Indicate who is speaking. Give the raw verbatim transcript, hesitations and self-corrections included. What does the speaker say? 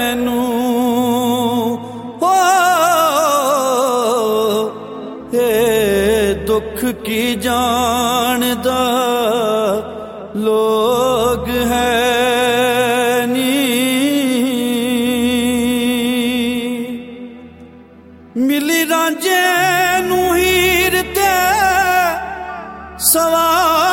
Speaker 1: मैनू हो ये दुख की जानदा लोग है नी। मिली रांझे नू हीर ते सवार